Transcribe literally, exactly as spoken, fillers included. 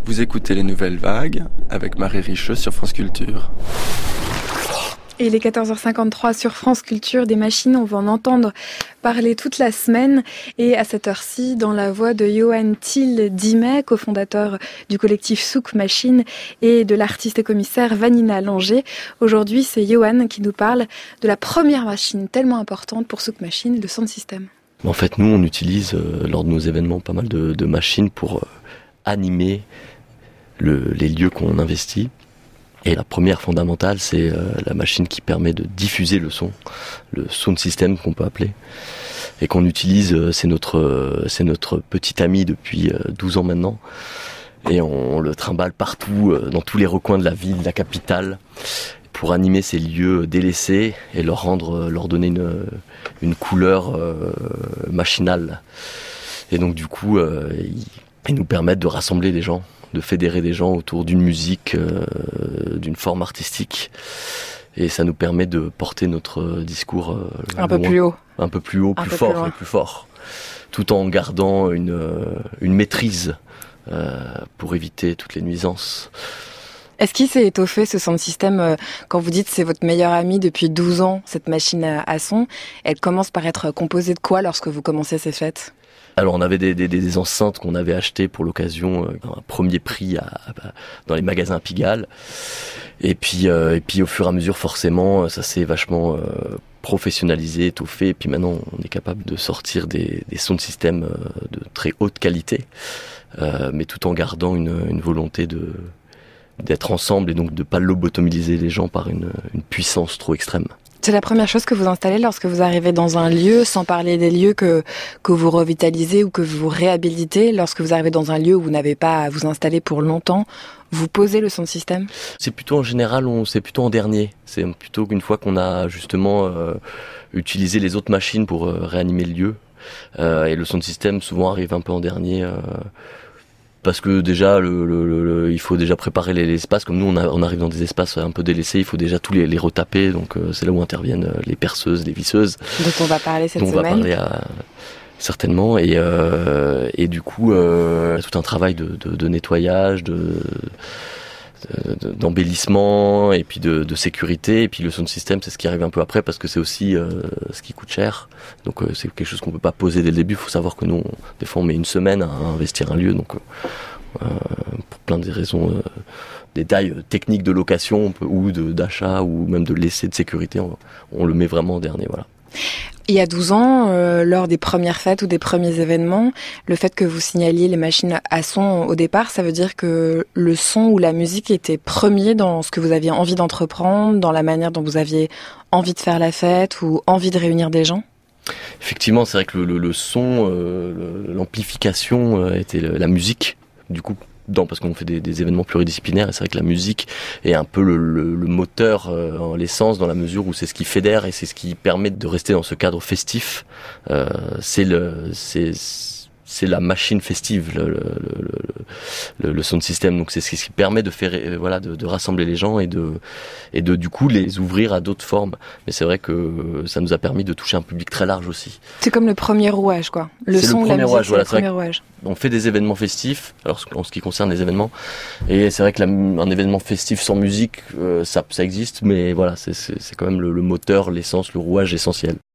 Vous écoutez Les Nouvelles Vagues avec Marie Richeux sur France Culture. Et il est quatorze heures cinquante-trois sur France Culture, des machines, on va en entendre parler toute la semaine. Et à cette heure-ci, dans la voix de Johan Thiel Dimet, cofondateur du collectif Souk Machine, et de l'artiste et commissaire Vanina Langer. Aujourd'hui, c'est Johan qui nous parle de la première machine tellement importante pour Souk Machine, le sound system. En fait, nous, on utilise euh, lors de nos événements pas mal de, de machines pour euh, animer le, les lieux qu'on investit. Et la première fondamentale, c'est euh, la machine qui permet de diffuser le son, le sound system qu'on peut appeler, et qu'on utilise, euh, c'est notre euh, c'est notre petit ami depuis euh, douze ans maintenant, et on, on le trimballe partout, euh, dans tous les recoins de la ville, de la capitale, pour animer ces lieux délaissés et leur rendre, leur donner une une couleur euh, machinale. Et donc du coup, euh, ils, ils nous permettent de rassembler les gens, de fédérer des gens autour d'une musique, euh, d'une forme artistique. Et ça nous permet de porter notre discours euh, un loin, peu plus haut, un peu plus haut, un plus peu fort plus et plus fort, tout en gardant une une maîtrise euh, pour éviter toutes les nuisances. Est-ce qu'il s'est étoffé ce sound system euh, quand vous dites c'est votre meilleur ami depuis douze ans, cette machine à, à son? Elle commence par être composée de quoi lorsque vous commencez ces fêtes? Alors on avait des, des, des enceintes qu'on avait achetées pour l'occasion, euh, un premier prix à, à, dans les magasins Pigalle. Et puis, euh, et puis au fur et à mesure, forcément, ça s'est vachement euh, professionnalisé, étoffé. Et puis maintenant, on est capable de sortir des, des sound systems euh, de très haute qualité, euh, mais tout en gardant une, une volonté de d'être ensemble et donc de pas lobotomiser les gens par une, une puissance trop extrême. C'est la première chose que vous installez lorsque vous arrivez dans un lieu, sans parler des lieux que que vous revitalisez ou que vous réhabilitez. Lorsque vous arrivez dans un lieu où vous n'avez pas à vous installer pour longtemps, vous posez le sound system? C'est plutôt en général, on, c'est plutôt en dernier. C'est plutôt qu'une fois qu'on a justement euh, utilisé les autres machines pour euh, réanimer le lieu. Euh, et le sound system souvent arrive un peu en dernier. Euh, Parce que déjà, le, le, le, il faut déjà préparer les, les espaces. Comme nous, on, a, on arrive dans des espaces un peu délaissés, il faut déjà tous les, les retaper. Donc, euh, c'est là où interviennent les perceuses, les visseuses. Dont on va parler cette dont semaine. On va parler à, certainement. Et, euh, et du coup, euh, tout un travail de, de, de nettoyage, de, de, d'embellissement et puis de, de sécurité. Et puis le sound system, c'est ce qui arrive un peu après parce que c'est aussi euh, ce qui coûte cher. Donc, euh, c'est quelque chose qu'on peut pas poser dès le début. Il faut savoir que nous, on, des fois, on met une semaine à investir un lieu. Donc, euh, pour plein de raisons, euh, des détails techniques de location on peut, ou de, d'achat ou même de laisser de sécurité, on, on le met vraiment en dernier. Voilà. Il y a douze ans, euh, lors des premières fêtes ou des premiers événements, le fait que vous signaliez les machines à son au départ, ça veut dire que le son ou la musique était premier dans ce que vous aviez envie d'entreprendre, dans la manière dont vous aviez envie de faire la fête ou envie de réunir des gens? Effectivement, c'est vrai que le, le, le son, euh, l'amplification euh, était le, la musique, du coup, dans, parce qu'on fait des, des événements pluridisciplinaires, et c'est vrai que la musique est un peu le, le, le moteur euh, en l'essence, dans la mesure où c'est ce qui fédère et c'est ce qui permet de rester dans ce cadre festif. Euh, c'est le, c'est, c'est la machine festive, le, le, le, le, le sound system. Donc c'est ce qui permet de faire, voilà, de, de rassembler les gens et de, et de du coup les ouvrir à d'autres formes. Mais c'est vrai que ça nous a permis de toucher un public très large aussi. C'est comme le premier rouage, quoi. Le c'est son, le la premier musique, rouage, c'est voilà, le premier rouage. On fait des événements festifs, alors en ce qui concerne les événements, et c'est vrai que la, un événement festif sans musique, euh, ça, ça existe, mais voilà, c'est, c'est, c'est quand même le, le moteur, l'essence, le rouage essentiel.